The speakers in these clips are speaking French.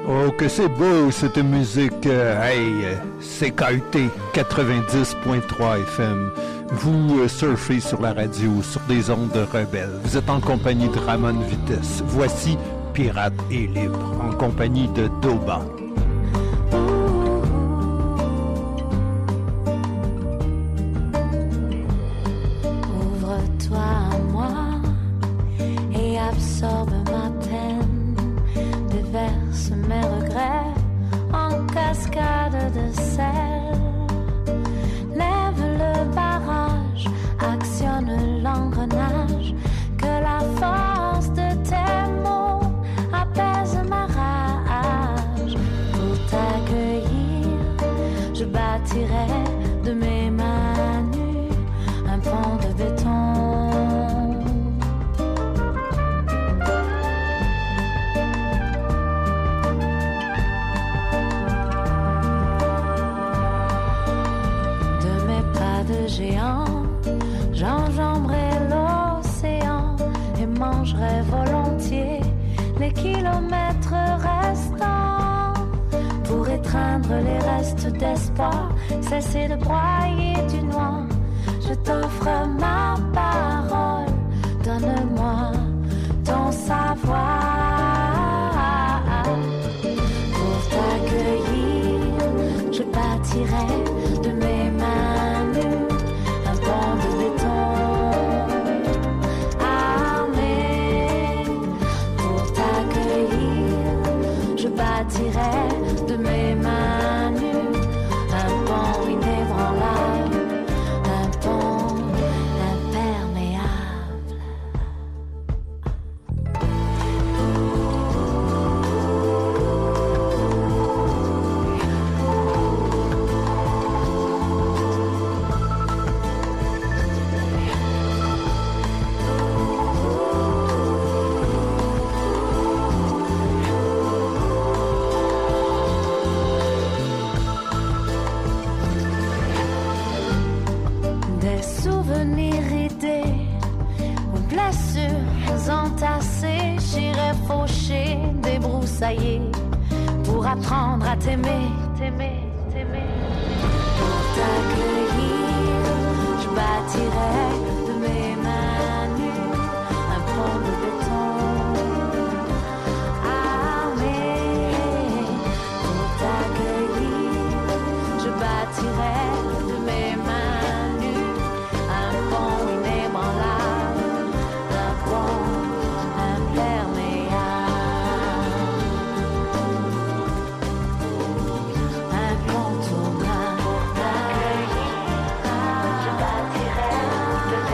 Oh, que c'est beau cette musique. Hey, CKUT 90.3 FM. Vous surfez sur la radio, sur des ondes rebelles. Vous êtes en compagnie de Ramon Vitesse. Voici Pirate et Libre, en compagnie de Doba. Ouvre-toi à moi et absorbe ma peine. Déverse mes regrets en cascade de sel. Lève le barrage, actionne l'engrenage. Que la force de tes mots apaise ma rage. Pour t'accueillir, je bâtirai de mes mains nues un pont de béton. Géant, j'enjamberai l'océan et mangerai volontiers les kilomètres restants pour étreindre les restes d'espoir, cesser de broyer du noir. Je t'offre ma parole, donne-moi ton savoir. Pour t'accueillir, je bâtirai de mes mains nues un pont de béton armé. Pour t'accueillir, je bâtirai de mes mains nues un pont inébranlable, un pont imperméable. Entassé, j'irai faucher, débroussailler pour apprendre à t'aimer, t'aimer, t'aimer. Pour t'accueillir, je bâtirai de mes mains nues un pont de béton armé. Pour t'accueillir, je bâtirai de mes mains nues un pont inébranlable, un pont incontournable. Je bâtirai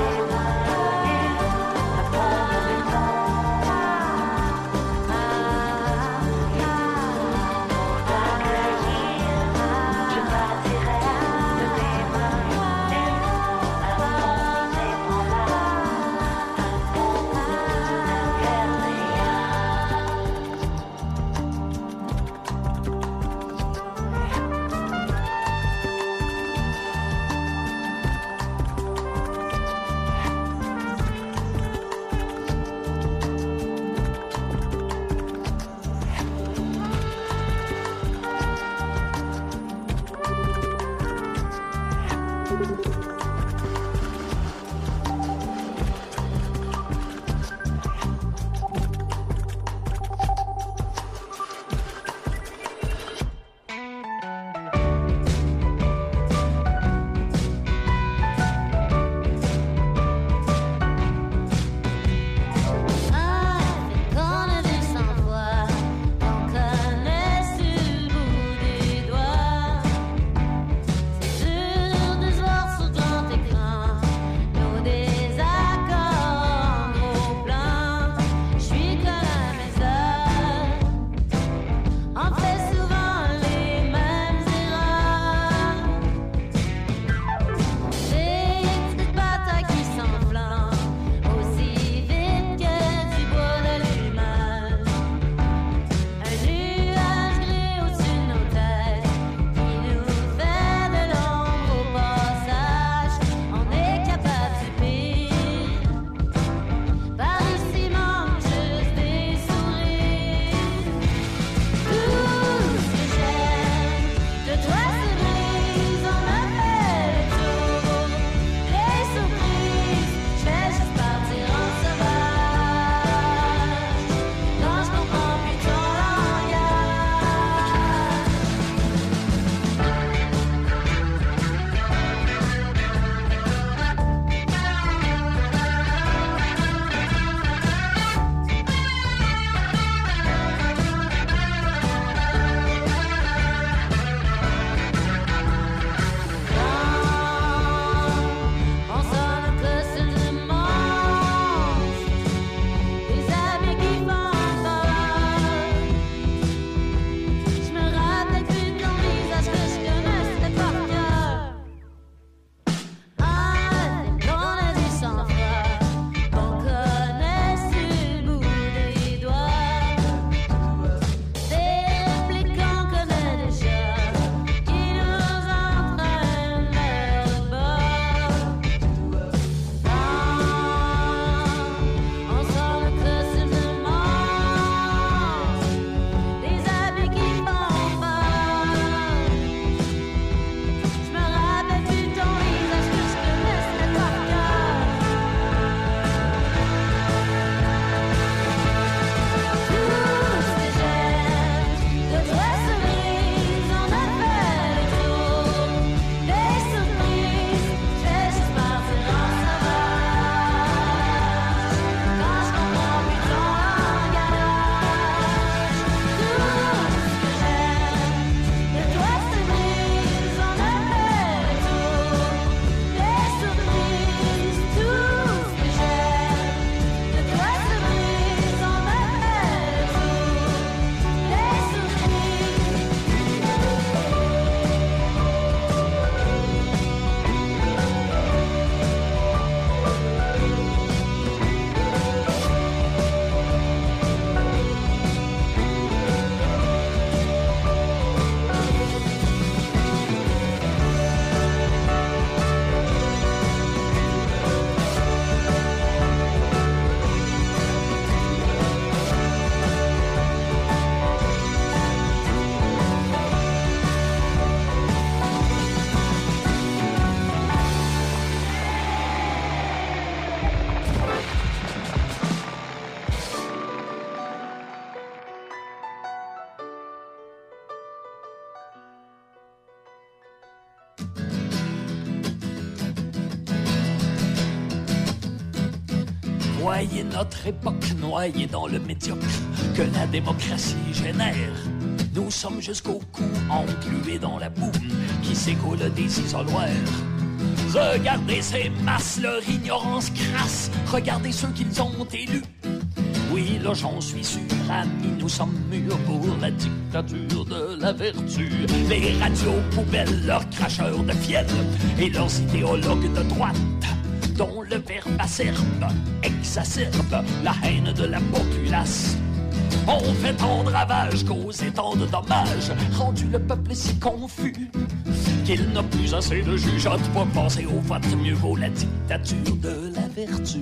Voyez notre époque noyée dans le médiocre que la démocratie génère. Nous sommes jusqu'au cou englués dans la boue qui s'écoule des isoloirs. Regardez ces masses, leur ignorance crasse. Regardez ceux qu'ils ont élus. Oui, là j'en suis sûr, amis, nous sommes mûrs pour la dictature de la vertu. Les radios poubelles, leurs cracheurs de fiel et leurs idéologues de droite, dont le verbe acerbe exacerbe la haine de la populace. On fait tant de ravages, causé tant de dommages, rendu le peuple si confus qu'il n'a plus assez de jugeote pour penser au vote. Mieux vaut la dictature de la vertu.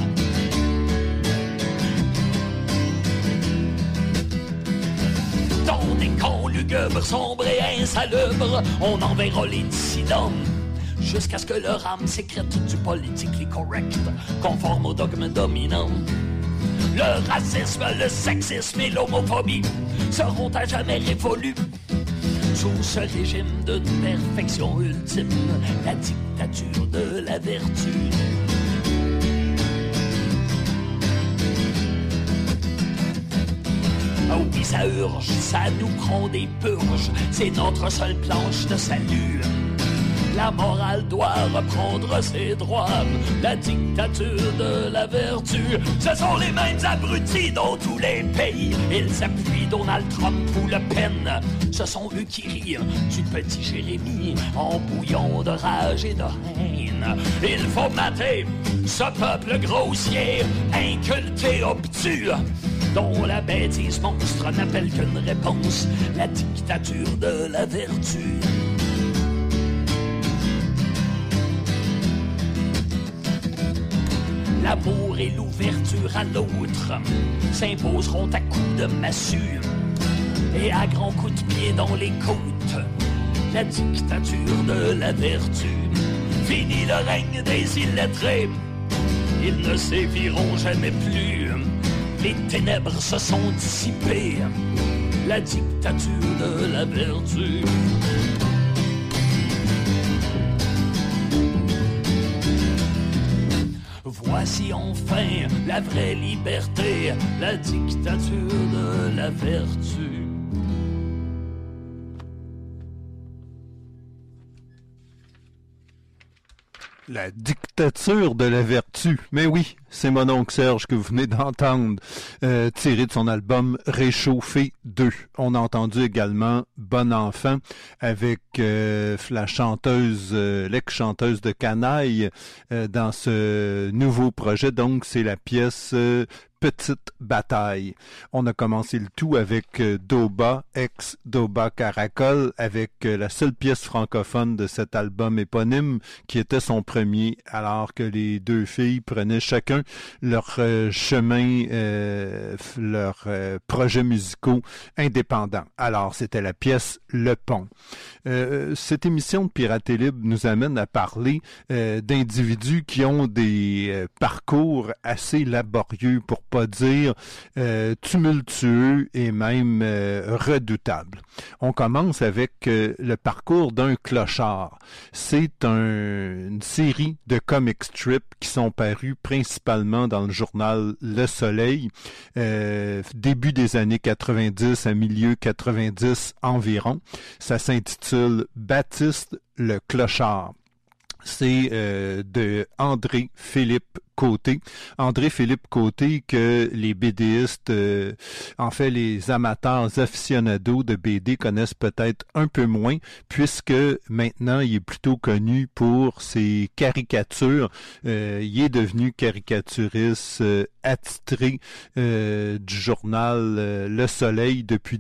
Dans des camps lugubres, sombres et insalubres, on enverra les dissidents jusqu'à ce que leur âme sécrète du politically correct, conforme au dogme dominant. Le racisme, le sexisme et l'homophobie seront à jamais révolus sous ce régime de perfection ultime, la dictature de la vertu. Oh oui, ça urge, ça nous prend des purges, c'est notre seule planche de salut. La morale doit reprendre ses droits, la dictature de la vertu. Ce sont les mêmes abrutis dans tous les pays. Ils appuient Donald Trump ou Le Pen. Ce sont eux qui rient du petit Jérémie en bouillon de rage et de haine. Il faut mater ce peuple grossier, inculté, obtus, dont la bêtise monstre n'appelle qu'une réponse, la dictature de la vertu. L'amour et l'ouverture à l'autre s'imposeront à coups de massue et à grands coups de pied dans les côtes, la dictature de la vertu. Fini le règne des illettrés, ils ne séviront jamais plus. Les ténèbres se sont dissipées, la dictature de la vertu. Voici enfin la vraie liberté, la dictature de la vertu. La dictature de la vertu. Mais oui, c'est mon oncle Serge que vous venez d'entendre, tiré de son album Réchauffé 2. On a entendu également Bon Enfant avec la chanteuse, l'ex-chanteuse de Canaille dans ce nouveau projet. Donc, c'est la pièce Petite Bataille. On a commencé le tout avec Doba, ex-Doba Caracol, avec la seule pièce francophone de cet album éponyme qui était son premier, alors que les deux filles prenaient chacun leur chemin, leurs projets musicaux indépendants. Alors, c'était la pièce Le Pont. Cette émission de Piraté Libre nous amène à parler d'individus qui ont des parcours assez laborieux, pour pas dire tumultueux et même redoutables. On commence avec le parcours d'un clochard. C'est une série de comic strips qui sont parus principalement dans le journal Le Soleil, début des années 90 à milieu 90 environ. Ça s'intitule Baptiste le clochard. C'est de André-Philippe Côté. André-Philippe Côté que les BDistes, en fait les amateurs aficionados de BD connaissent peut-être un peu moins, puisque maintenant il est plutôt connu pour ses caricatures. Il est devenu caricaturiste attitré du journal Le Soleil depuis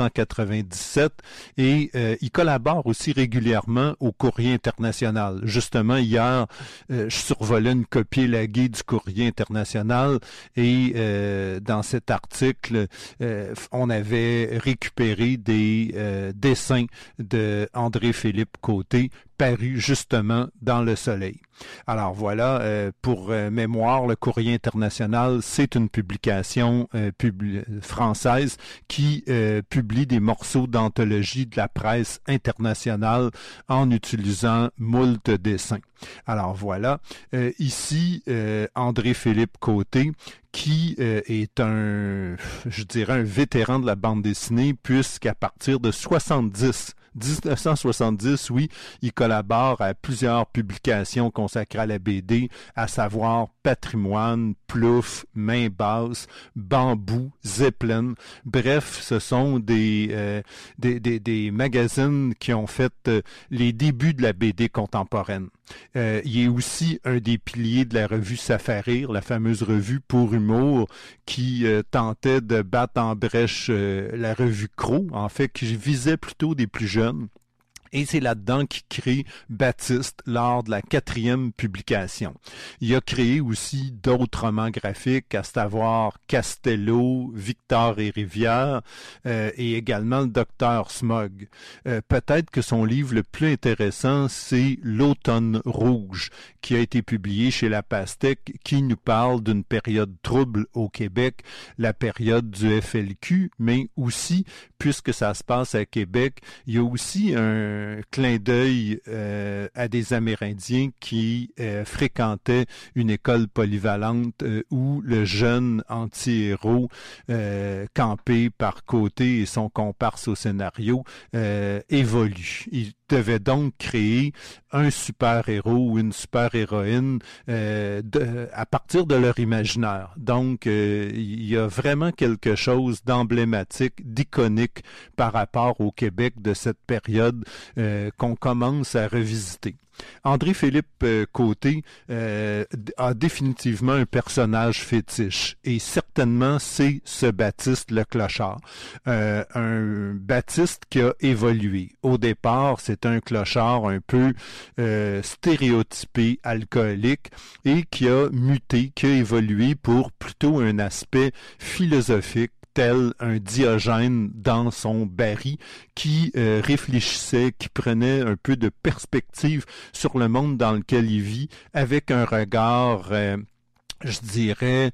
1997 et il collabore aussi régulièrement au Courrier international. Justement, hier, je survolais une copie élaguée du Courrier international et dans cet article, on avait récupéré des dessins de André-Philippe Côté paru justement dans Le Soleil. Alors voilà, pour mémoire, le Courrier international, c'est une publication française qui publie des morceaux d'anthologie de la presse internationale en utilisant moult dessins. Alors voilà, ici, André-Philippe Côté, qui est un vétéran de la bande dessinée, puisqu'à partir de 1970, oui, il collabore à plusieurs publications consacrées à la BD, à savoir Patrimoine, Plouf, Main Basse, Bambou, Zeppelin. Bref, ce sont des magazines qui ont fait les débuts de la BD contemporaine. Il est aussi un des piliers de la revue Safarir, la fameuse revue pour humour qui tentait de battre en brèche la revue Crow, en fait, qui visait plutôt des plus jeunes. Et c'est là-dedans qu'il crée Baptiste lors de la 4e publication. Il a créé aussi d'autres romans graphiques, à savoir Castello, Victor et Rivière, et également le Docteur Smog. Peut-être que son livre le plus intéressant, c'est L'Automne rouge, qui a été publié chez La Pastèque, qui nous parle d'une période trouble au Québec, la période du FLQ, mais aussi, puisque ça se passe à Québec, il y a aussi un clin d'œil à des Amérindiens qui fréquentaient une école polyvalente où le jeune anti-héros campé par Côté et son comparse au scénario évolue. Il devait donc créer un super-héros ou une super-héroïne à partir de leur imaginaire. Donc, il y a vraiment quelque chose d'emblématique, d'iconique par rapport au Québec de cette période qu'on commence à revisiter. André-Philippe Côté a définitivement un personnage fétiche et certainement c'est ce Baptiste le clochard. Un Baptiste qui a évolué. Au départ, c'est un clochard un peu stéréotypé, alcoolique et qui a muté, qui a évolué pour plutôt un aspect philosophique, tel un Diogène dans son baril qui réfléchissait, qui prenait un peu de perspective sur le monde dans lequel il vit, avec un regard je dirais,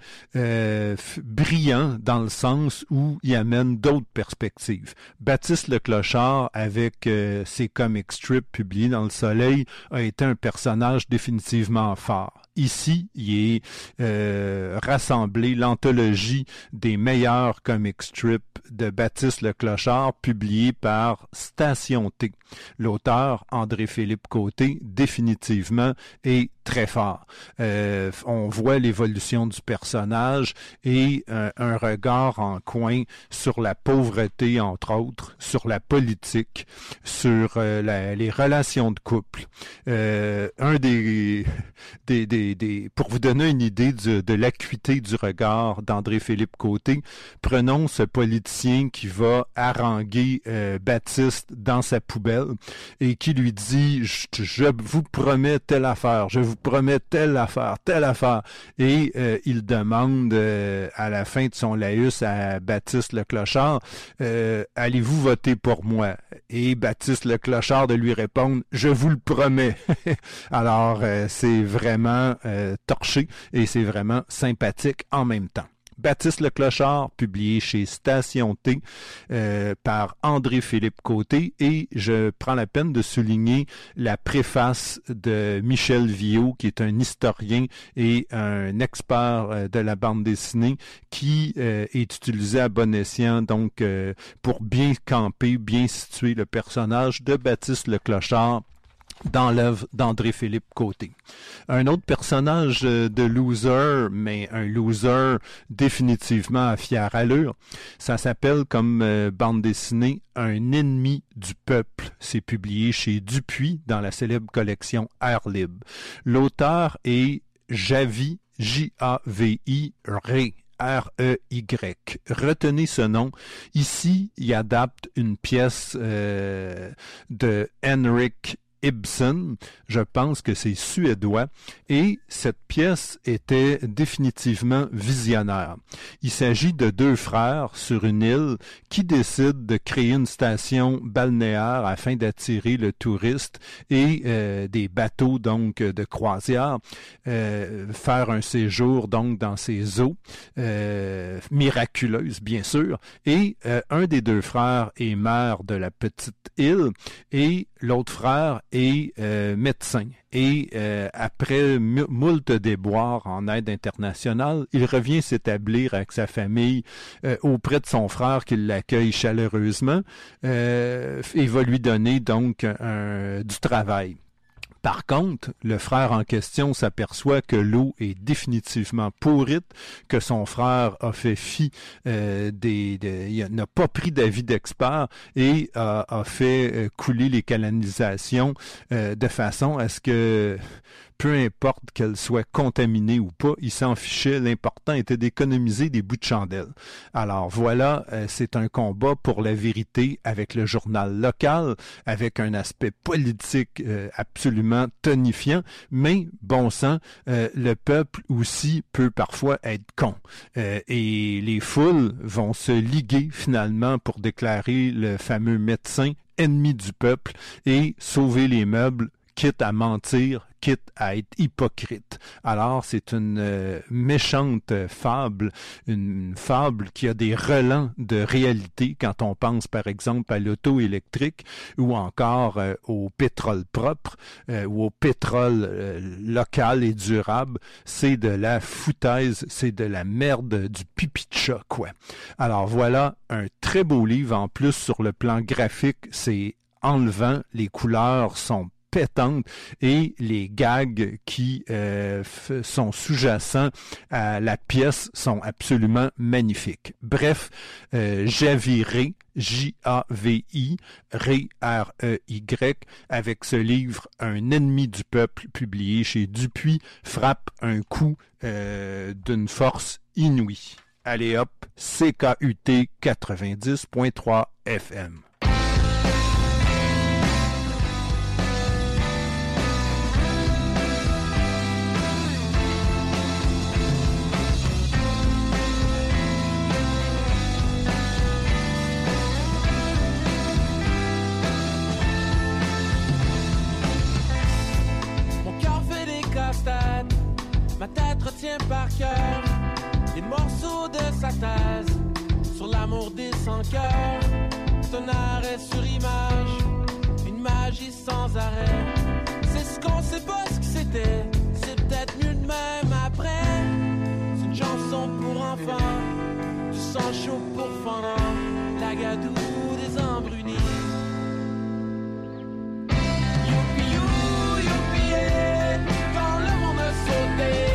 brillant dans le sens où il amène d'autres perspectives. Baptiste le Clochard, avec ses comic strips publiés dans Le Soleil, a été un personnage définitivement fort. Ici, il est rassemblé l'anthologie des meilleurs comic strips de Baptiste le Clochard, publié par Station T. L'auteur, André-Philippe Côté, définitivement est très fort. On voit l'évolution du personnage et un regard en coin sur la pauvreté, entre autres, sur la politique, sur les relations de couple. Pour vous donner une idée de l'acuité du regard d'André-Philippe Côté, prenons ce politicien qui va haranguer Baptiste dans sa poubelle et qui lui dit « Je vous promets telle affaire, je vous promets telle affaire. » Et il demande à la fin de son laïus à Baptiste le Clochard « Allez-vous voter pour moi? » Et Baptiste le Clochard de lui répondre « Je vous le promets. » Alors, c'est vraiment torché et c'est vraiment sympathique en même temps. Baptiste le Clochard, publié chez Station T par André-Philippe Côté, et je prends la peine de souligner la préface de Michel Viault, qui est un historien et un expert de la bande dessinée, qui est utilisé à bon escient donc pour bien camper, bien situer le personnage de Baptiste le Clochard dans l'œuvre d'André-Philippe Côté. Un autre personnage de loser, mais un loser définitivement à fière allure, ça s'appelle comme bande dessinée Un ennemi du peuple. C'est publié chez Dupuis dans la célèbre collection Air Libre. L'auteur est Javi, J-A-V-I, Ré. R-E-Y. Retenez ce nom. Ici, il adapte une pièce de Henrik Ibsen. Je pense que c'est suédois. Et cette pièce était définitivement visionnaire. Il s'agit de deux frères sur une île qui décident de créer une station balnéaire afin d'attirer le touriste et des bateaux donc de croisière, faire un séjour donc dans ces eaux miraculeuses bien sûr. Et un des deux frères est maire de la petite île et l'autre frère est médecin. Et après moult déboires en aide internationale, il revient s'établir avec sa famille auprès de son frère qui l'accueille chaleureusement et va lui donner donc du travail. Par contre, le frère en question s'aperçoit que l'eau est définitivement pourrite, que son frère a fait fi il n'a pas pris d'avis d'expert et a fait couler les canalisations de façon à ce que peu importe qu'elle soit contaminée ou pas, il s'en fichait. L'important était d'économiser des bouts de chandelle. Alors voilà, c'est un combat pour la vérité avec le journal local, avec un aspect politique absolument tonifiant, mais bon sang, le peuple aussi peut parfois être con. Et les foules vont se liguer finalement pour déclarer le fameux médecin ennemi du peuple et sauver les meubles, quitte à mentir, quitte à être hypocrite. Alors, c'est une méchante fable, une fable qui a des relents de réalité quand on pense, par exemple, à l'auto électrique ou encore au pétrole propre ou au pétrole local et durable. C'est de la foutaise, c'est de la merde, du pipi de chat, quoi. Alors, voilà un très beau livre. En plus, sur le plan graphique, c'est enlevant. Les couleurs sont pétantes et les gags qui sont sous-jacents à la pièce sont absolument magnifiques. Bref, Javiré, J-A-V-I, R-E-Y, avec ce livre « Un ennemi du peuple » publié chez Dupuis, frappe un coup d'une force inouïe. Allez hop, CKUT 90.3 FM. Ma tête retient par cœur les morceaux de sa thèse sur l'amour des sans-cœurs. C'est un arrêt sur image, une magie sans arrêt. C'est ce qu'on sait pas ce que c'était, c'est peut-être mieux de même après. C'est une chanson pour enfants, du sang chaud pour fendant, la gadoue des embrunis. Youpi-you, youpi-yeah, quand le monde a sauté.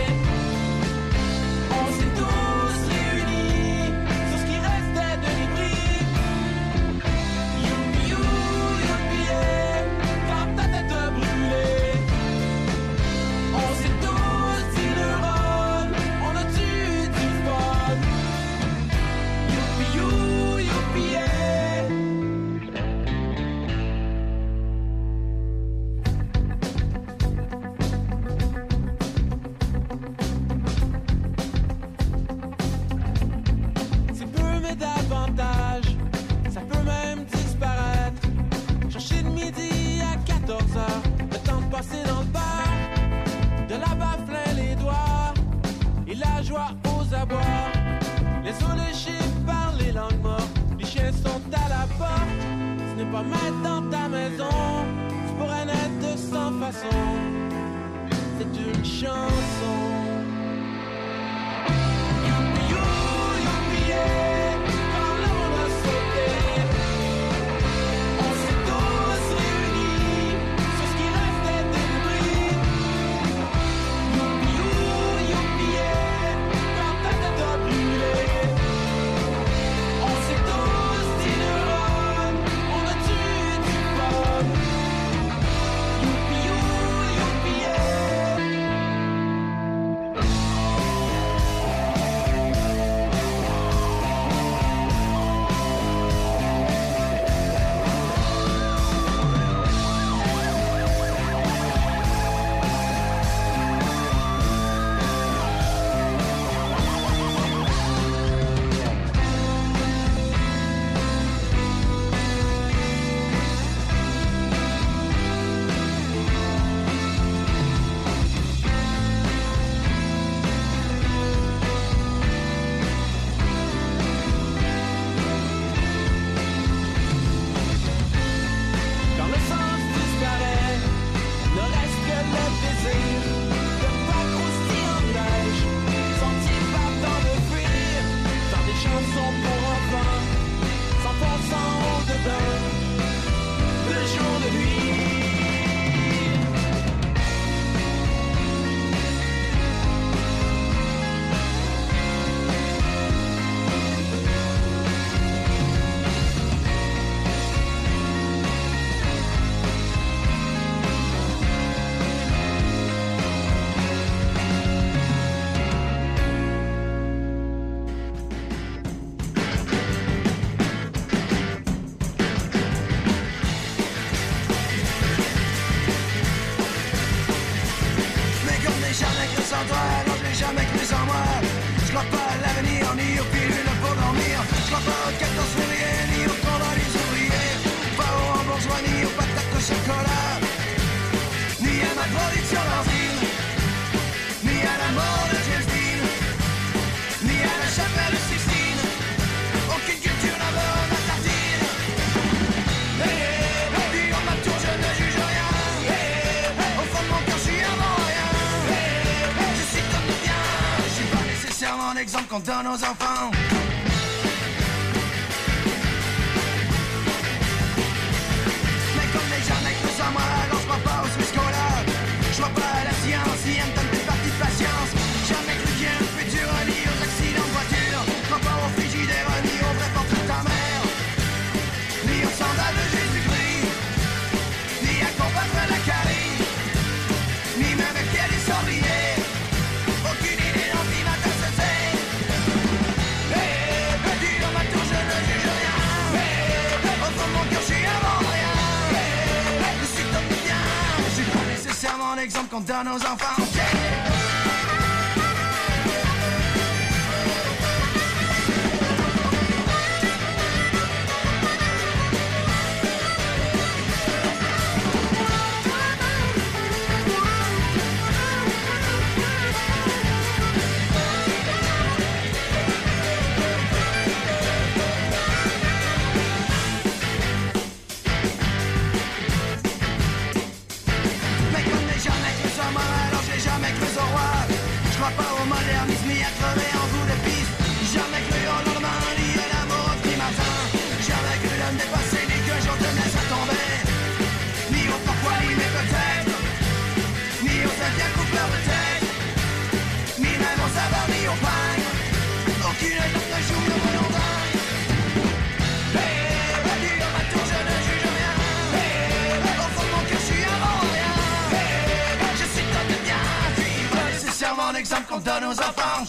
Passer dans le bar, de là-bas plein les doigts, et la joie aux abois, les eaux léchées par les langues mortes, les chiens sont à la porte, ce n'est pas mettre dans ta maison, tu pourrais naître de 100 façons, c'est une chanson. Youpi-you, youpi-yeah, quand le monde a sauté, on s'est tous réunis sur ce qui restait de crois pas à l'avenir, ni aux pilules pour dormir. Je crois pas au 14 février, ni au combat des ouvriers. Pas aux bourgeois, ni aux patates au chocolat. Ni à ma production d'enzyme, ni à la mort de James Dean, ni à la chapelle de Sixtine. Aucune culture là-bas, ma tartine. Dis en ma tour, je ne juge rien. Au fond de mon cœur, je suis avant rien. Je suis comme le bien, je suis pas nécessairement l'exemple qu'on donne aux enfants. Mais comme les gens n'aiment que ça, moi, alors je crois pas au Swiss Cola. Je vois pas à la science, ni un tonne de partie de patience. Jamais cru qu'il y ait un futur, ni aux accidents de voiture. Je crois pas au frigidaire, ni au vrai portrait de ta mère. Ni au sandal de Jésus-Christ, ni à combattre la carie, ni même à quel est sorrier. Aucune idée dans qui ma tasse se fait. Dis dans ma tour, je ne juge rien. Au fond de mon cœur, je suis avant rien. Je suis comme le bien, je suis pas nécessairement l'exemple qu'on donne aux enfants. Mais comme les gens n'aiment que ça, moi, alors j'ai jamais cru au roi. Je crois pas au modernisme, ni à crever en bout de piste. Jamais cru au lendemain, ni à l'amour au petit matin. Jamais cru à me dépasser, ni que j'en tenais à tomber. Ni au pourquoi, ni mais peut-être. Ni aux avions coupeurs de tête. Ni même au savoir, ni au pain. Aucune étape ne joue le volant dingue. Dis dans ma tour, je ne juge rien. Au fond de mon cœur, je suis avant rien. Je suis comme le bien, je suis pas nécessairement l'exemple qu'on donne aux enfants.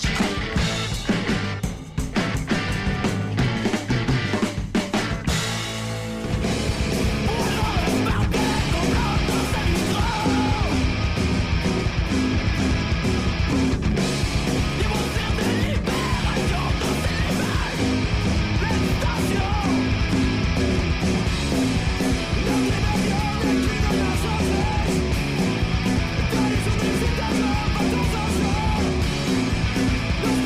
Los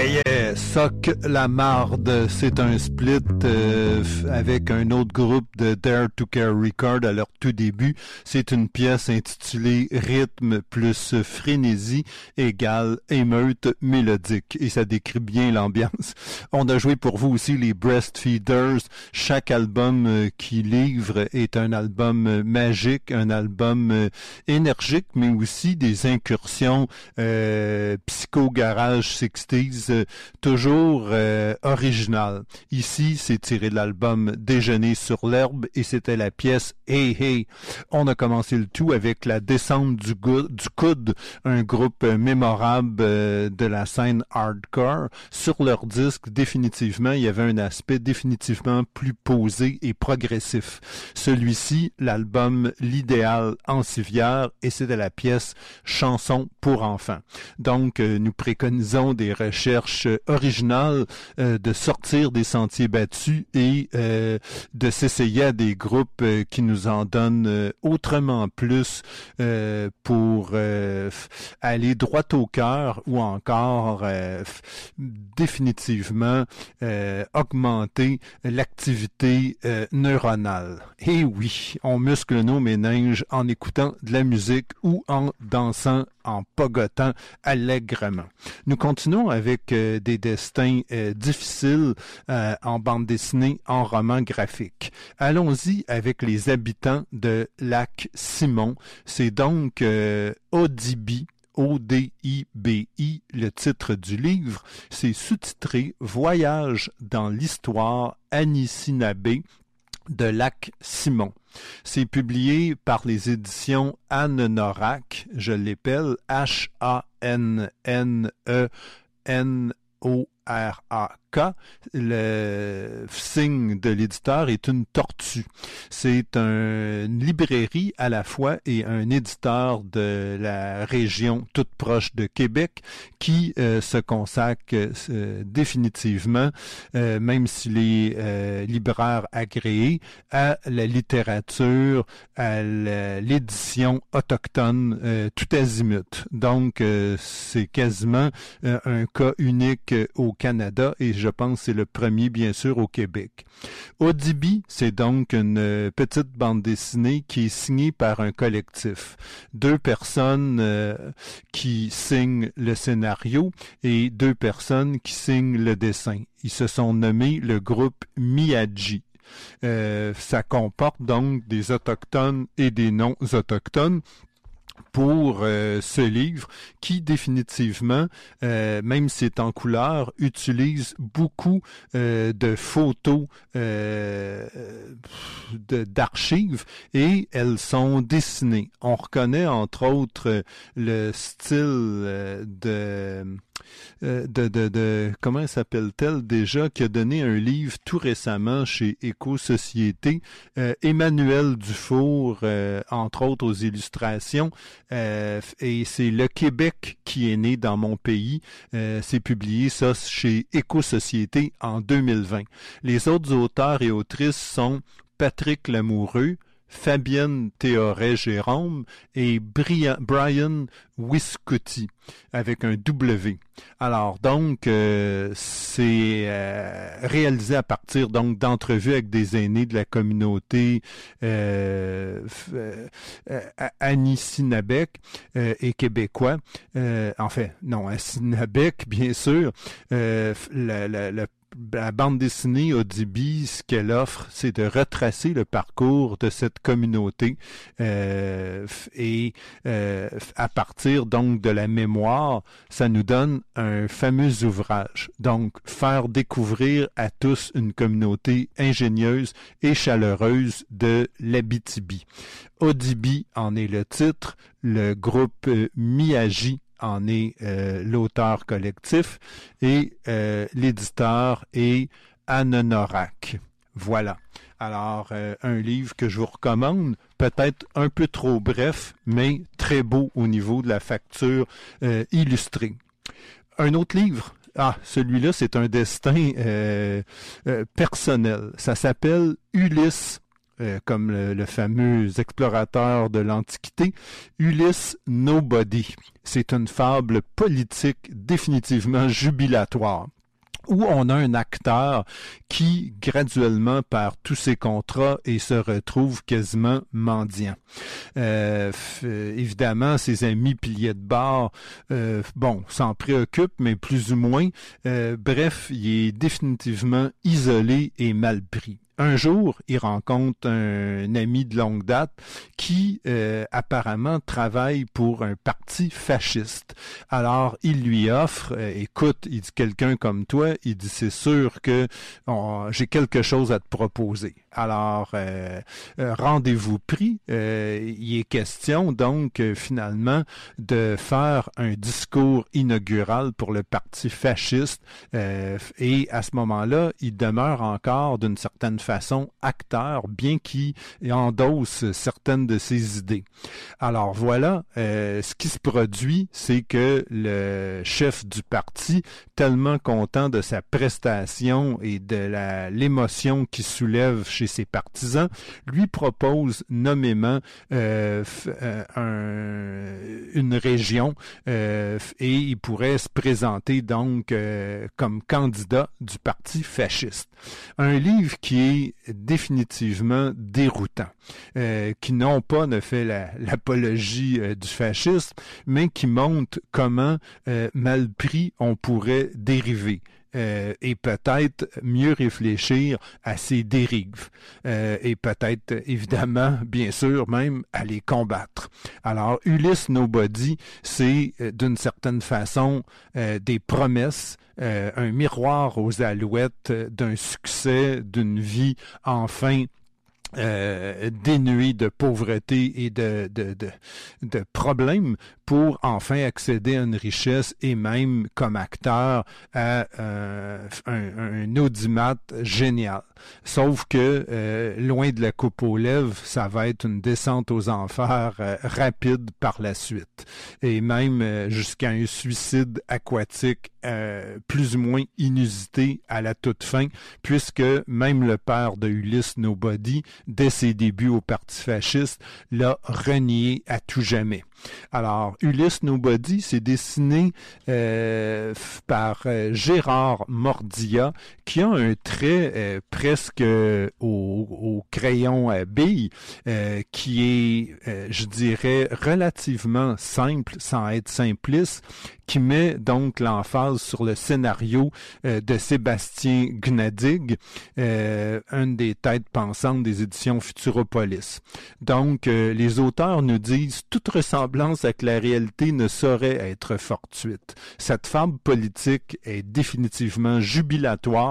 Yeah, Soc la marde, c'est un split avec un autre groupe de Dare to Care Record à leur tout début. C'est une pièce intitulée Rythme plus frénésie égale émeute mélodique et ça décrit bien l'ambiance. On a joué pour vous aussi les Breastfeeders. Chaque album qu'ils livrent est un album magique, un album énergique, mais aussi des incursions psycho-garage 60s, toujours original. Ici, c'est tiré de l'album Déjeuner sur l'herbe et c'était la pièce Hey Hey. On a commencé le tout avec la descente du coude, un groupe mémorable de la scène hardcore. Sur leur disque, définitivement, il y avait un aspect définitivement plus posé et progressif. Celui-ci, l'album L'idéal en civière et c'était la pièce Chanson pour enfants. Donc, nous préconisons des recherches originales, de sortir des sentiers battus et de s'essayer à des groupes qui nous en donnent autrement plus pour aller droit au cœur ou encore définitivement augmenter l'activité neuronale. Et oui, on muscle nos méninges en écoutant de la musique ou en dansant, en pogotant allègrement. Nous continuons avec des destins difficiles en bande dessinée, en roman graphique. Allons-y avec les habitants de Lac-Simon. C'est donc Odibi, O-D-I-B-I, le titre du livre. C'est sous-titré « Voyage dans l'histoire Anishinaabe de Lac-Simon ». C'est publié par les éditions Anne Norac, je l'appelle H-A-N-N-E-N-O-R-A-K. Le signe de l'éditeur est une tortue. C'est une librairie à la fois et un éditeur de la région toute proche de Québec qui se consacre définitivement, même s'il est libraire agréé, à la littérature, à l'édition autochtone tout azimut. Donc, c'est quasiment un cas unique au Canada et je pense que c'est le premier, bien sûr, au Québec. Odibi, c'est donc une petite bande dessinée qui est signée par un collectif. 2 personnes qui signent le scénario et 2 personnes qui signent le dessin. Ils se sont nommés le groupe Miyagi. Ça comporte donc des autochtones et des non-autochtones pour ce livre qui définitivement, même si c'est en couleur, utilise beaucoup de photos d'archives et elles sont dessinées. On reconnaît entre autres le style de comment s'appelle-t-elle déjà, qui a donné un livre tout récemment chez Éco-Société, Emmanuel Dufour, entre autres aux illustrations, et c'est Le Québec qui est né dans mon pays. C'est publié ça chez Éco-Société en 2020. Les autres auteurs et autrices sont Patrick Lamoureux, Fabienne Théoret-Jérôme et Brian Wiscuti avec un W. Alors donc, c'est réalisé à partir donc d'entrevues avec des aînés de la communauté Anishinaabe et québécois. Anishinaabe, bien sûr. La bande dessinée Odibi, ce qu'elle offre, c'est de retracer le parcours de cette communauté et à partir donc de la mémoire, ça nous donne un fameux ouvrage. Donc, faire découvrir à tous une communauté ingénieuse et chaleureuse de l'Abitibi. Odibi en est le titre, le groupe Miyagi en est l'auteur collectif et l'éditeur est Anne Norac. Voilà. Alors, un livre que je vous recommande, peut-être un peu trop bref, mais très beau au niveau de la facture illustrée. Un autre livre, celui-là, c'est un destin personnel. Ça s'appelle Ulysse comme le fameux explorateur de l'Antiquité, Ulysse Nobody. C'est une fable politique définitivement jubilatoire, où on a un acteur qui graduellement perd tous ses contrats et se retrouve quasiment mendiant. Évidemment, ses amis piliers de bar, s'en préoccupent, mais plus ou moins. Bref, il est définitivement isolé et mal pris. Un jour, il rencontre un ami de longue date qui apparemment travaille pour un parti fasciste. Alors, il lui offre, écoute, il dit, quelqu'un comme toi, il dit, c'est sûr que j'ai quelque chose à te proposer. Alors, rendez-vous pris. Il est question donc finalement de faire un discours inaugural pour le parti fasciste et à ce moment-là, il demeure encore d'une certaine façon acteur, bien qu'il endosse certaines de ses idées. Alors voilà, ce qui se produit, c'est que le chef du parti, tellement content de sa prestation et de l'émotion qu'il soulève chez ses partisans, lui propose nommément une région et il pourrait se présenter donc comme candidat du parti fasciste. Un livre qui est définitivement déroutant, qui non pas ne fait l'apologie du fascisme, mais qui montre comment mal pris on pourrait dériver. Et peut-être mieux réfléchir à ces dérives et peut-être évidemment, bien sûr, même à les combattre. Alors, Ulysse Nobody, c'est d'une certaine façon des promesses, un miroir aux alouettes d'un succès, d'une vie enfin dénué de pauvreté et de problèmes pour enfin accéder à une richesse et même comme acteur à un audimat génial. Sauf que loin de la coupe aux lèvres, ça va être une descente aux enfers rapide par la suite et même jusqu'à un suicide aquatique plus ou moins inusité à la toute fin, puisque même le père de Ulysse Nobody, dès ses débuts au Parti fasciste, l'a renié à tout jamais. Alors, Ulysse Nobody, c'est dessiné par Gérard Mordia, qui a un trait presque au crayon à bille, qui est, je dirais, relativement simple, sans être simpliste, qui met donc l'emphase sur le scénario de Sébastien Gnadig, une des têtes pensantes des éditions Futuropolis. Donc, les auteurs nous disent « Toute ressemblance avec la réalité ne saurait être fortuite. Cette fable politique est définitivement jubilatoire. »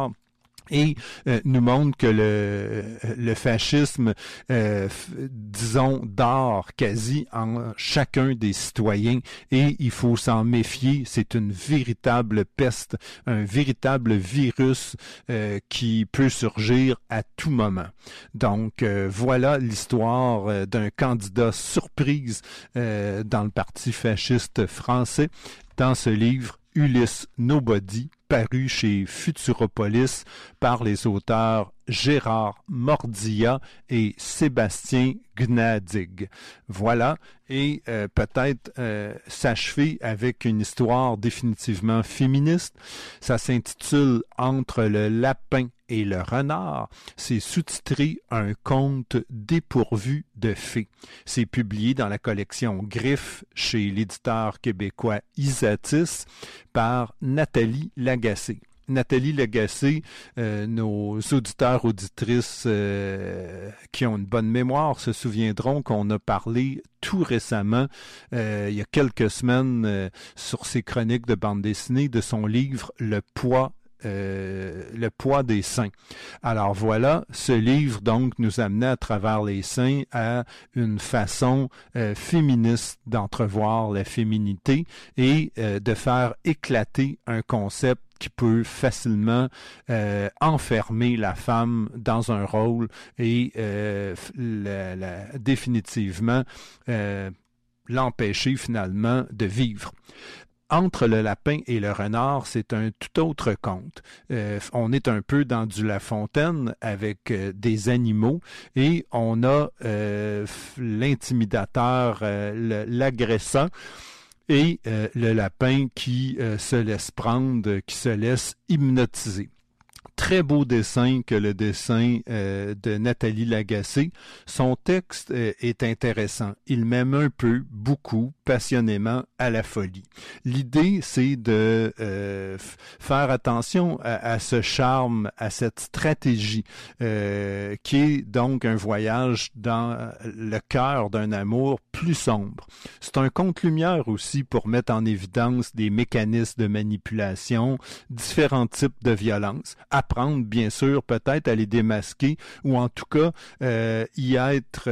Et nous montre que le fascisme, disons, dort quasi en chacun des citoyens et il faut s'en méfier. C'est une véritable peste, un véritable virus qui peut surgir à tout moment. Donc, voilà l'histoire d'un candidat surprise dans le Parti fasciste français dans ce livre Ulysse Nobody, paru chez Futuropolis par les auteurs Gérard Mordia et Sébastien Gnadig. Voilà, et peut-être s'achever avec une histoire définitivement féministe. Ça s'intitule « Entre le lapin et le renard ». C'est sous-titré « Un conte dépourvu de fées ». C'est publié dans la collection Griffes chez l'éditeur québécois Isatis par Nathalie Lagacé. Nathalie Lagacé, nos auditeurs, auditrices qui ont une bonne mémoire se souviendront qu'on a parlé tout récemment, il y a quelques semaines, sur ses chroniques de bande dessinée, de son livre « Le poids des seins ». Alors voilà, ce livre donc nous amenait à travers les seins à une façon féministe d'entrevoir la féminité et de faire éclater un concept qui peut facilement enfermer la femme dans un rôle et définitivement l'empêcher finalement de vivre. Entre le lapin et le renard, c'est un tout autre conte. On est un peu dans du La Fontaine avec des animaux et on a l'intimidateur, l'agressant et le lapin qui se laisse prendre, qui se laisse hypnotiser. Très beau dessin que le dessin de Nathalie Lagacé. Son texte est intéressant. Il m'aime un peu, beaucoup, passionnément à la folie. L'idée, c'est de faire attention à ce charme, à cette stratégie qui est donc un voyage dans le cœur d'un amour plus sombre. C'est un conte-lumière aussi pour mettre en évidence des mécanismes de manipulation, différents types de violence, apprendre bien sûr peut-être à les démasquer ou en tout cas y être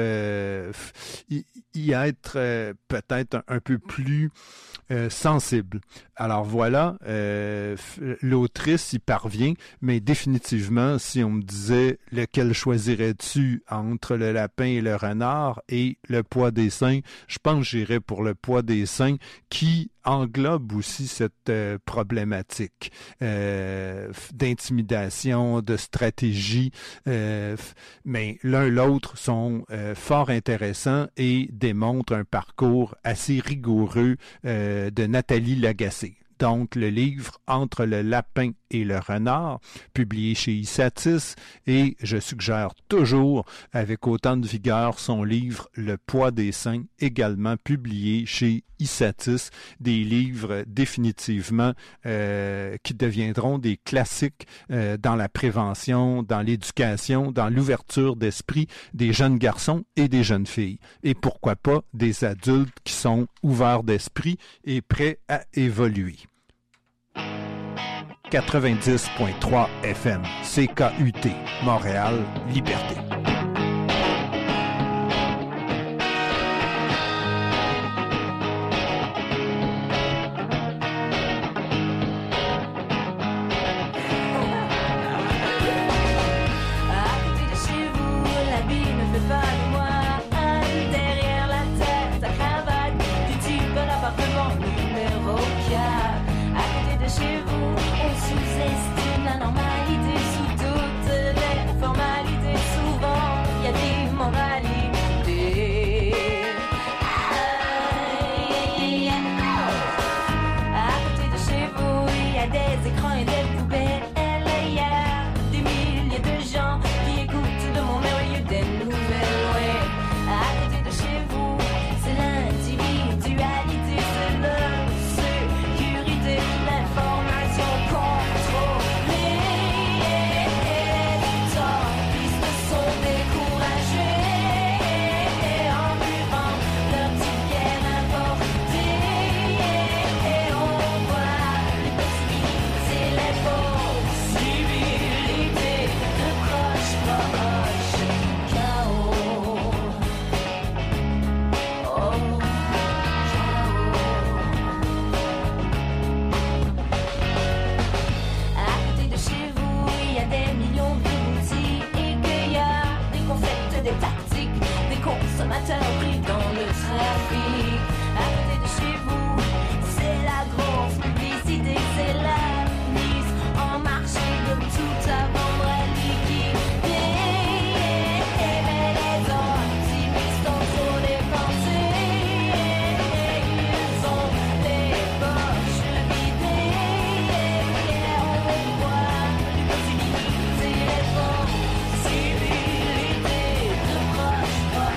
peut-être un peu plus sensible. Alors voilà, l'autrice y parvient, mais définitivement, si on me disait lequel choisirais-tu entre le lapin et le renard et le poids des seins, je pense que j'irais pour le poids des seins qui englobe aussi cette problématique d'intimidation, de stratégie, mais l'un l'autre sont fort intéressants et démontrent un parcours assez rigoureux de Nathalie Lagacé. Donc, le livre Entre le lapin et le renard, publié chez Issatis, et je suggère toujours, avec autant de vigueur, son livre Le poids des seins, également publié chez Issatis, des livres définitivement qui deviendront des classiques dans la prévention, dans l'éducation, dans l'ouverture d'esprit des jeunes garçons et des jeunes filles. Et pourquoi pas des adultes qui sont ouverts d'esprit et prêts à évoluer. 90.3 FM, CKUT, Montréal, Liberté. Sous-estime la normalité sous toutes les formalités. Souvent, il y a des moralités. À côté de chez vous, il y a des écrans et des poubelles. Il y a des milliers de gens qui écoutent de mon merveilleux des nouvelles. Ouais. À côté de chez vous, c'est l'individualité, c'est la sécurité, l'information contrôlée. Tant pistes sont découragés en buvant leur ticket importé. Et on voit les possibilités, les possibilités de proche. Chaos. Oh, à côté de chez vous, il y a des millions de boutiques et qu'il y a des concepts, des tactiques, des consommateurs pris dans le trafic. À côté de chez vous, c'est la grosse publicité, c'est la mise en marché de tout à vendre à liquider. Mais les optimistes ont trop dépensé, ils ont les poches vidées. On voit les possibilités, les possibilités de proche.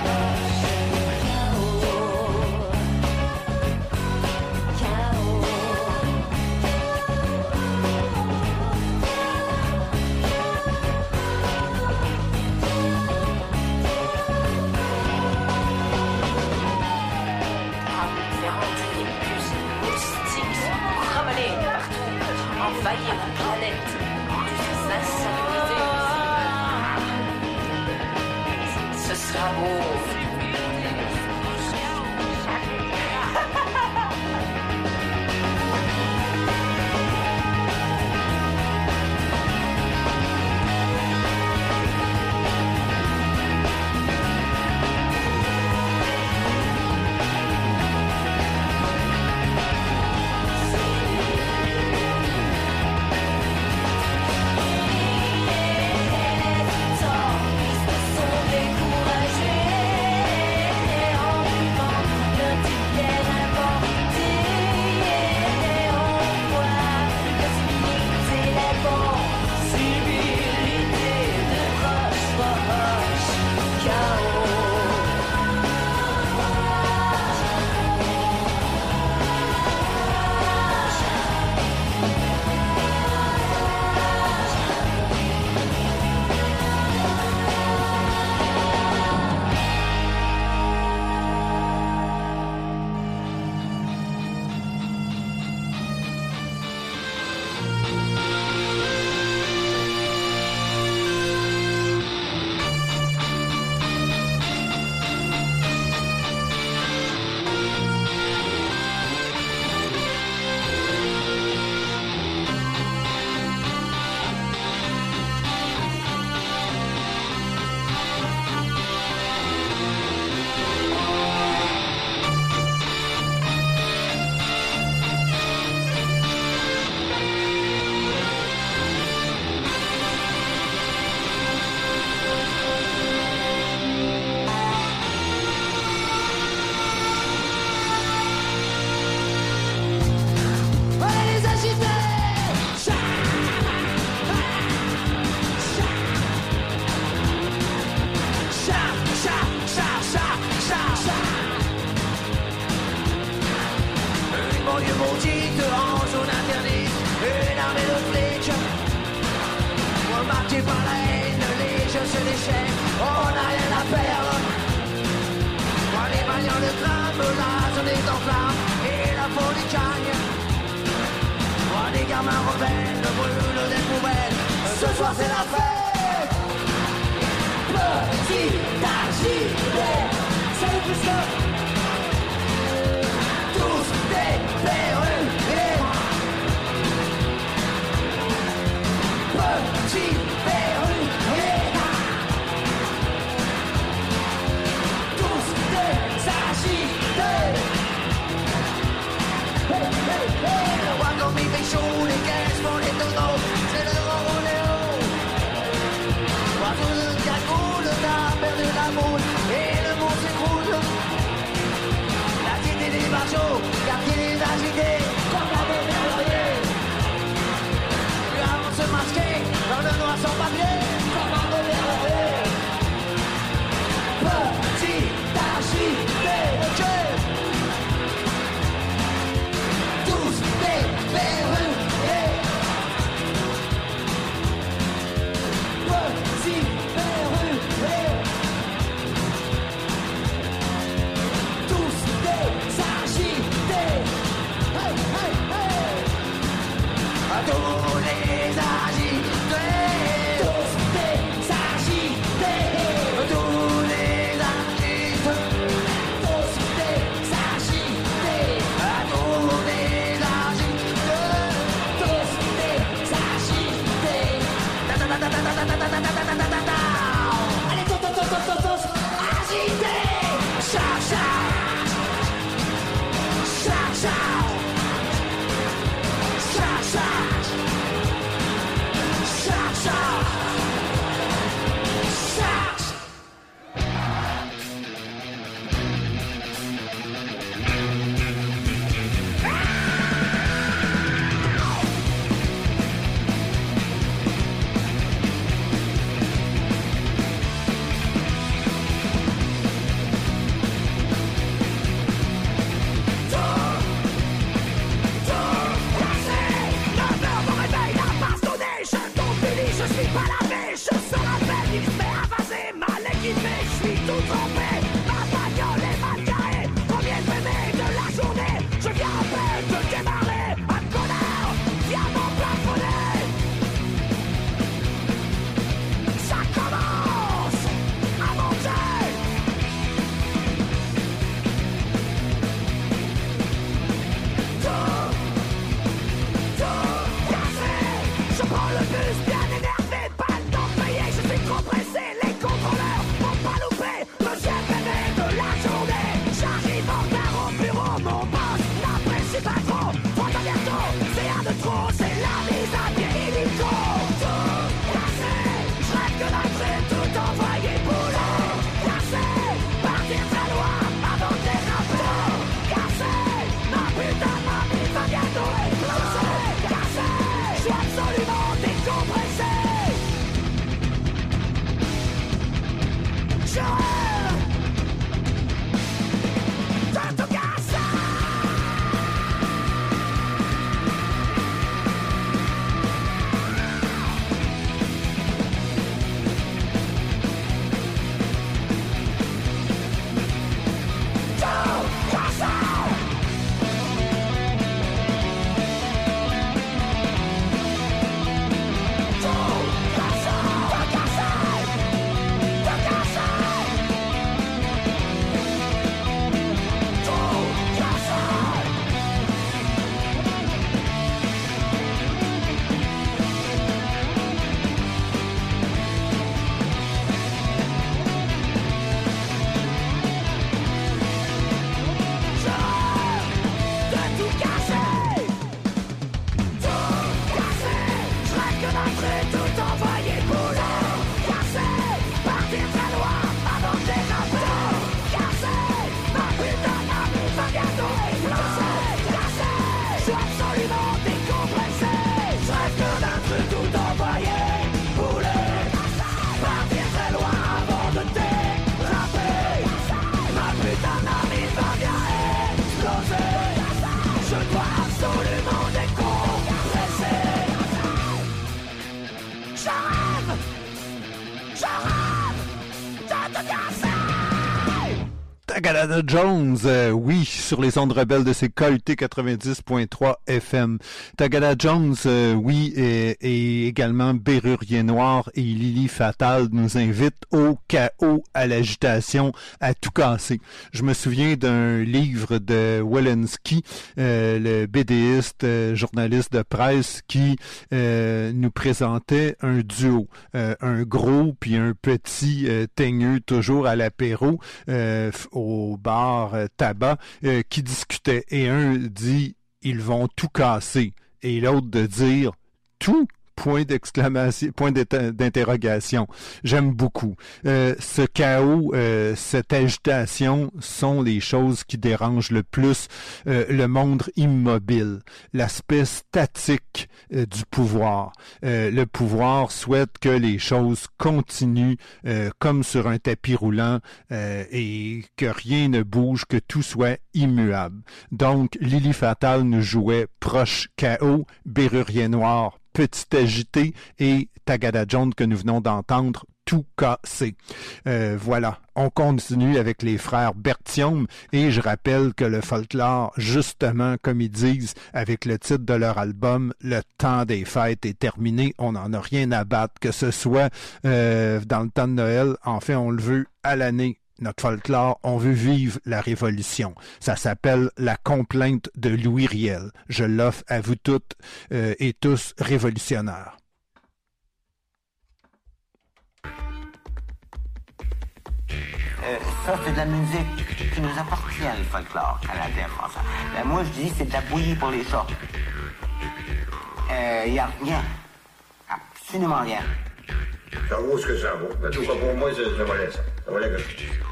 Les puces moustiques sont ravalées partout, envahir la planète. L'insalubrité. Ce sera beau. J'ai pas la haine, les jeux se déchaînent, on n'a rien à perdre. Moi les maniants de crame, la zone est en flamme et la folie cagne. Moi les gamins rebelles brûlent des poubelles, ce soir c'est la fête. Petit agité, c'est le plus que tous des perruqués. Petit perruqué, tous des agités. Hey, hey, hey. Le wagon il fait chaud, les caisses font les tonneaux, c'est le rodéo. Oiseau de cagoule, t'as perdu la boule et le monde s'écroule. La cité des marchots, quartier des agités, comme la de Verlaurier. Avant de se masquer dans le noir sans papier, comme un de Verlaurier. Petit agité, ok. Tous des perruqués. Petit perruqué. Tous des agités. Hey, hey, hey. À tous les agités. Tagada Jones, oui, sur les ondes rebelles de ces KUT 90.3 FM. Tagada Jones, oui, et également Bérurier Noir et Lily Fatal nous invitent au chaos, à l'agitation, à tout casser. Je me souviens d'un livre de Walensky, le BDiste, journaliste de presse, qui nous présentait un duo, un gros puis un petit teigneux, toujours à l'apéro, au bar tabac, qui discutaient. Et un dit « ils vont tout casser ». Et l'autre de dire « tout ». Point d'exclamation, point d'interrogation. J'aime beaucoup. Ce chaos, cette agitation sont les choses qui dérangent le plus le monde immobile, l'aspect statique du pouvoir. Le pouvoir souhaite que les choses continuent comme sur un tapis roulant et que rien ne bouge, que tout soit immuable. Donc, Lily Fatal nous jouait Proche Chaos, Bérurier Noir, Petit Agité et Tagada Jones que nous venons d'entendre, Tout cassé. Voilà, on continue avec les frères Bertium et je rappelle que le folklore, justement, comme ils disent avec le titre de leur album, le temps des fêtes est terminé, on n'en a rien à battre, que ce soit dans le temps de Noël, en fait on le veut à l'année. Notre folklore, on veut vivre la révolution. Ça s'appelle La complainte de Louis Riel. Je l'offre à vous toutes et tous révolutionnaires. Ça, c'est de la musique qui nous appartient, le folklore canadien, français. Ben, moi, je dis c'est de la bouillie pour les chats. Y a rien. Absolument rien. Ça vaut ce que ça vaut. En tout cas, pour moi, ça valait ça. Ça valait que...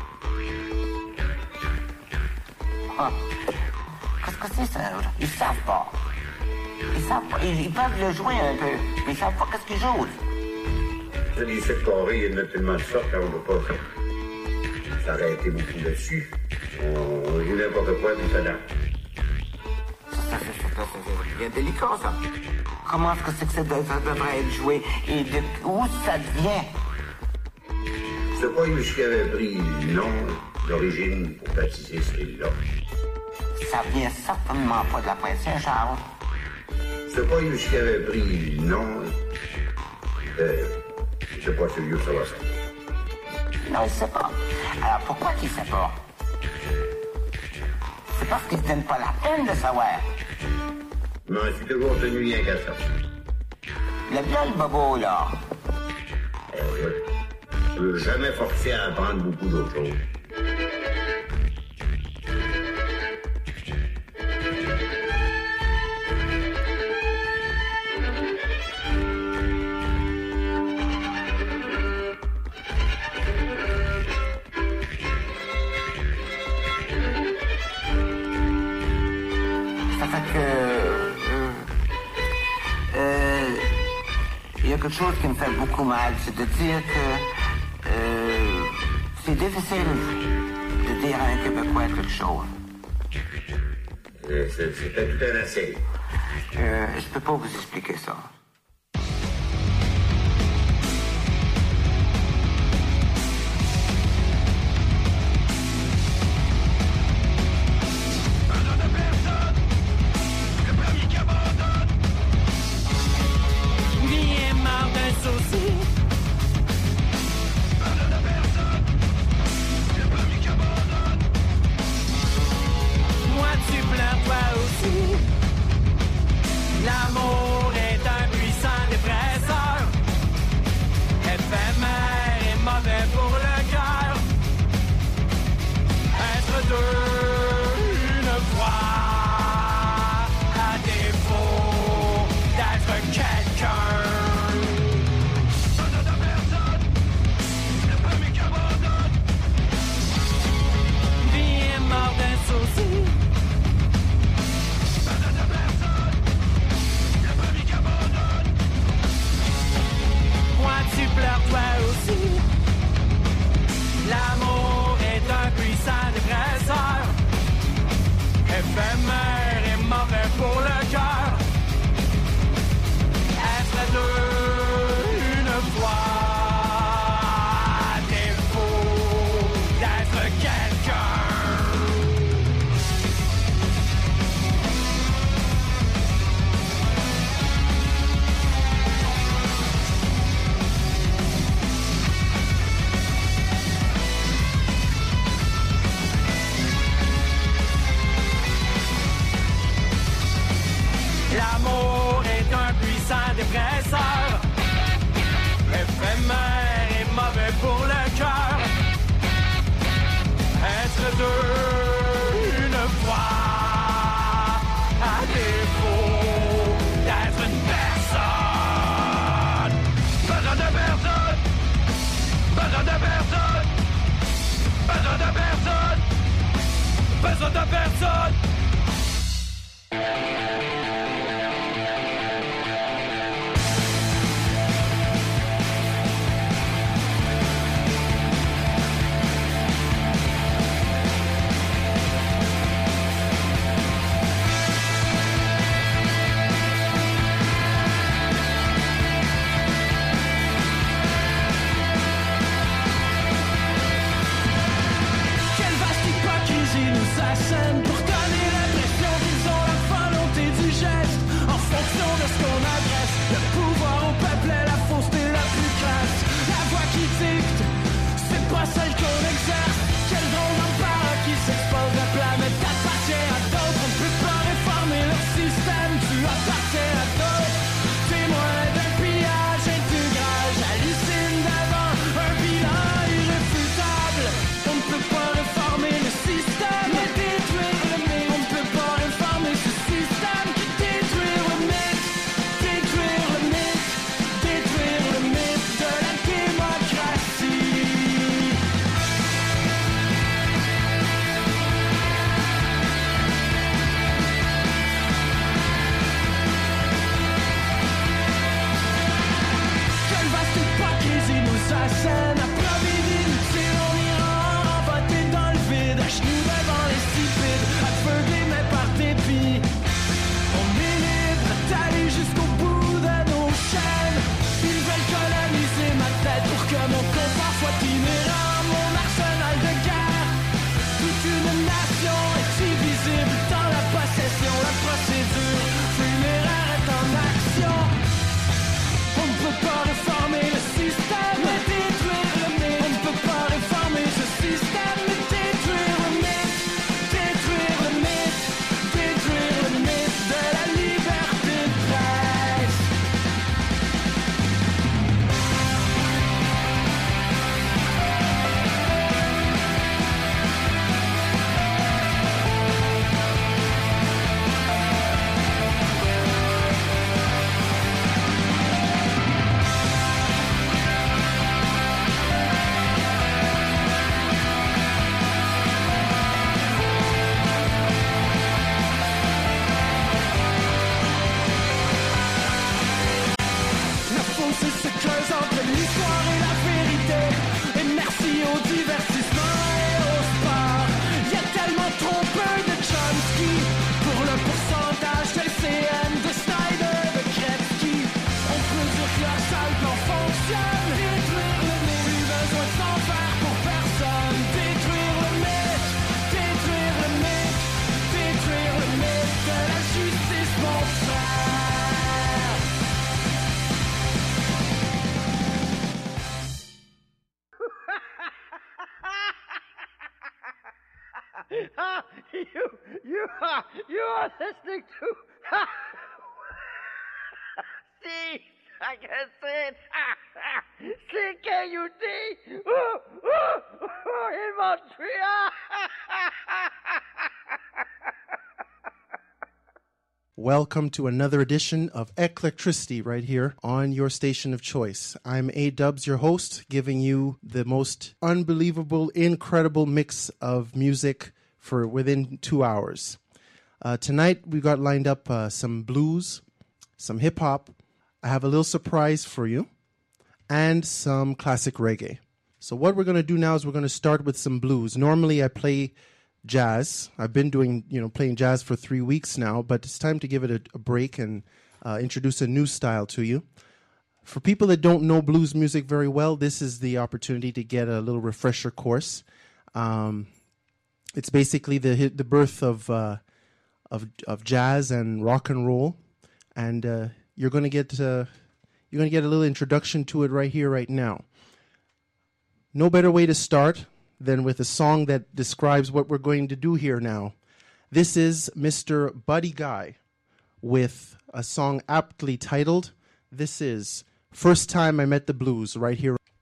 Ah. Qu'est-ce que c'est, ça? Ils savent pas. Ils savent pas. Ils peuvent le jouer un peu, mais ils savent pas qu'est-ce qu'ils jouent. C'est des sept carrés, il y en a tellement de sortes qu'on ne peut pas s'arrêter beaucoup là-dessus. On joue n'importe quoi, tout ça là. C'est bien délicat, ça. Comment est-ce que c'est que ça devrait être joué et où ça devient? C'est pas lui qui avait pris le nom d'origine pour baptiser ce île-là. Ça vient certainement pas de la Pointe-Saint-Charles. C'est pas lui qui avait pris le nom. Je sais pas si vieux ça va ça. Non, il sait pas. Alors pourquoi qu'il sait pas? C'est parce qu'ils ne donnent pas la peine de savoir. Non, je suis toujours tenu rien qu'à ça. Le bien, le bobo, là. Je ne veux jamais forcer à apprendre beaucoup d'autres choses. Ça fait que... il y a quelque chose qui me fait beaucoup mal, c'est de dire que c'est difficile de dire à un Québécois quelque chose. C'était tout un essai. Je peux pas vous expliquer ça. L'amour est un puissant dépresseur, éphémère et mauvais pour le cœur. Être deux une fois, à défaut d'être quelqu'un. Personne de personne, le premier qui abandonne. Vie et mort d'un souci. Tu pleures toi aussi. L'amour est un puissant dépresseur, éphémère et mauvais pour le cœur. Être deux une fois, Besoin de personne. Besoin de personne. Besoin de personne. Quelle vaste hypocrisie nous assène pour donner l'impression qu'ils ont la volonté du geste. En fonction de ce qu'on adresse, le pouvoir au peuple est la fausseté la plus crasse. La voix qui dicte, c'est pas celle qu'on exerce. Quel drôle d'embarras qui s'expose, la planète appartient à d'autres. On ne peut pas réformer leur système, tu appartiens à d'autres. Témoin d'un pillage intégral, j'hallucine devant un bilan irréfutable. On ne peut pas réformer le système, mais détruire le mythe. On ne peut pas réformer ce système qui détruire le mythe. Détruire le mythe, détruire le mythe de la démocratie. Quelle vaste hypocrisie nous assène. À provider inutile, on ira en voter dans le vide. À genoux devant les stupides, aveuglés mais par dépit. On est libre d'aller jusqu'au bout de nos chaînes. Ils veulent coloniser ma tête pour que mon confort soit inhérent. Mon arsenal de guerre. Toute une nation est invisible dans la possession. La procédure funéraire est en action. On ne peut pas réformer le système, mais détruire le mythe. On ne peut pas réformer ce système, mais détruire le mythe. Détruire le mythe, détruire le mythe de la liberté de presse. La fossé se creuse entre l'histoire et la vérité. Et merci au divertissement et au sport. Y a tellement trop peu de Chomsky pour le pourcentage de LCN, de Snyder, de Gretzky. On peut dire que leur sale plan fonctionne. Détruire le mythe, plus besoin de s'en faire pour personne. Détruire le mythe, détruire le mythe, détruire le mythe de la justice, mon frère. You are listening to see, I can say it, CKUT in Montreal. Welcome to another edition of Eclectricity right here on your station of choice. I'm A-Dubs, your host, giving you the most unbelievable, incredible mix of music for within 2 hours. Tonight we've got lined up some blues, some hip-hop. I have a little surprise for you, and some classic reggae. So what we're going to do now is we're going to start with some blues. Normally I play jazz. I've been playing jazz for 3 weeks now, but it's time to give it a break and introduce a new style to you. For people that don't know blues music very well, this is the opportunity to get a little refresher course. It's basically the birth of jazz and rock and roll, and you're going to get a little introduction to it right here, right now. No better way to start than with a song that describes what we're going to do here now. This is Mr. Buddy Guy with a song aptly titled, this is First Time I Met the Blues, right here.